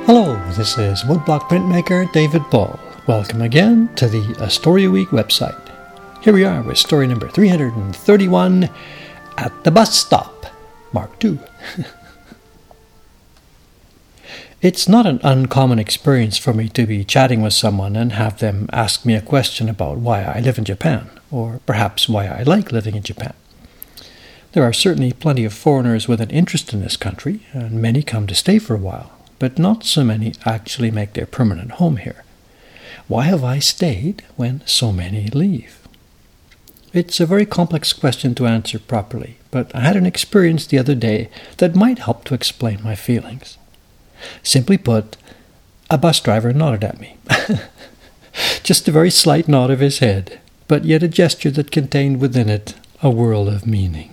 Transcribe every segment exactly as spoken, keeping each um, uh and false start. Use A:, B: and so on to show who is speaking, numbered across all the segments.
A: Hello, this is woodblock printmaker David Ball. Welcome again to the Astoria Week website. Here we are with story number three hundred thirty-one, At the Bus Stop, Mark two. It's not an uncommon experience for me to be chatting with someone and have them ask me a question about why I live in Japan, or perhaps why I like living in Japan. There are certainly plenty of foreigners with an interest in this country, and many come to stay for a while, but not so many actually make their permanent home here. Why have I stayed when so many leave? It's a very complex question to answer properly, but I had an experience the other day that might help to explain my feelings. Simply put, a bus driver nodded at me. Just a very slight nod of his head, but yet a gesture that contained within it a world of meaning.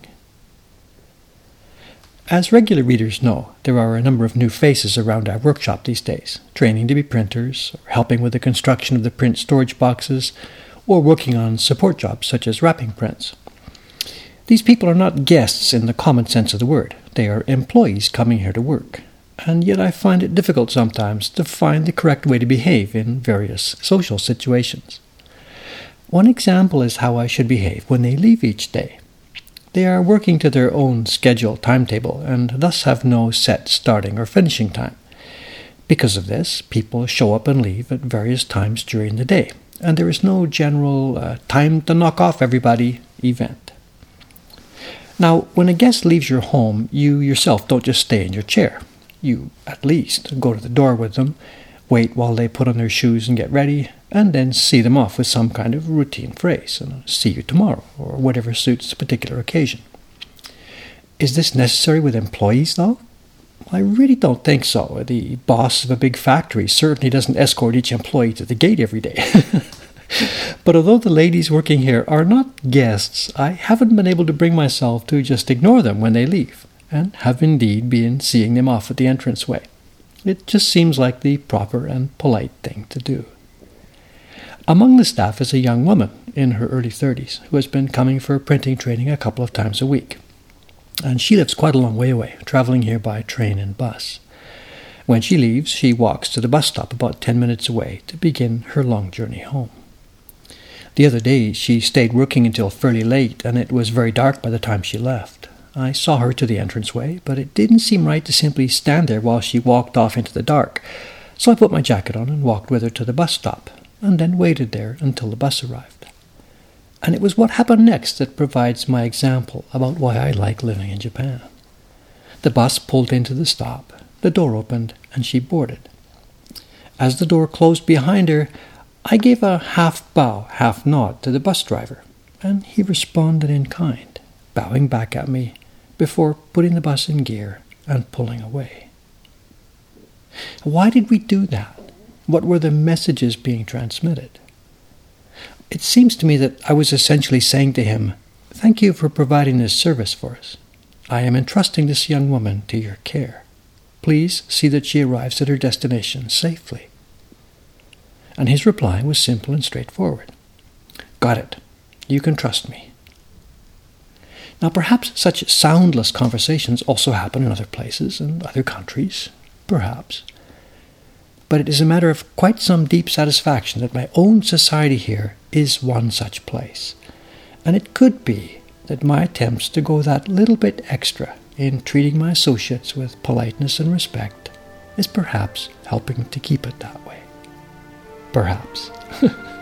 A: As regular readers know, there are a number of new faces around our workshop these days, training to be printers, or helping with the construction of the print storage boxes, or working on support jobs such as wrapping prints. These people are not guests in the common sense of the word. They are employees coming here to work, and yet I find it difficult sometimes to find the correct way to behave in various social situations. One example is how I should behave when they leave each day. They are working to their own schedule timetable and thus have no set starting or finishing time. Because of this, people show up and leave at various times during the day, and there is no general uh, time to knock off everybody event. Now, when a guest leaves your home, you yourself don't just stay in your chair. You, at least, go to the door with them, wait while they put on their shoes and get ready, and then see them off with some kind of routine phrase, and see you tomorrow, or whatever suits the particular occasion. Is this necessary with employees, though? I really don't think so. The boss of a big factory certainly doesn't escort each employee to the gate every day. But although the ladies working here are not guests, I haven't been able to bring myself to just ignore them when they leave, and have indeed been seeing them off at the entranceway. It just seems like the proper and polite thing to do. Among the staff is a young woman in her early thirties who has been coming for printing training a couple of times a week. And she lives quite a long way away, traveling here by train and bus. When she leaves, she walks to the bus stop about ten minutes away to begin her long journey home. The other day, she stayed working until fairly late, and it was very dark by the time she left. I saw her to the entranceway, but it didn't seem right to simply stand there while she walked off into the dark, so I put my jacket on and walked with her to the bus stop, and then waited there until the bus arrived. And it was what happened next that provides my example about why I like living in Japan. The bus pulled into the stop, the door opened, and she boarded. As the door closed behind her, I gave a half bow, half nod to the bus driver, and he responded in kind, bowing back at me before putting the bus in gear and pulling away. Why did we do that? What were the messages being transmitted? It seems to me that I was essentially saying to him, "Thank you for providing this service for us. I am entrusting this young woman to your care. Please see that she arrives at her destination safely." And his reply was simple and straightforward. "Got it. You can trust me." Now, perhaps such soundless conversations also happen in other places and other countries. Perhaps. But it is a matter of quite some deep satisfaction that my own society here is one such place. And it could be that my attempts to go that little bit extra in treating my associates with politeness and respect is perhaps helping to keep it that way. Perhaps.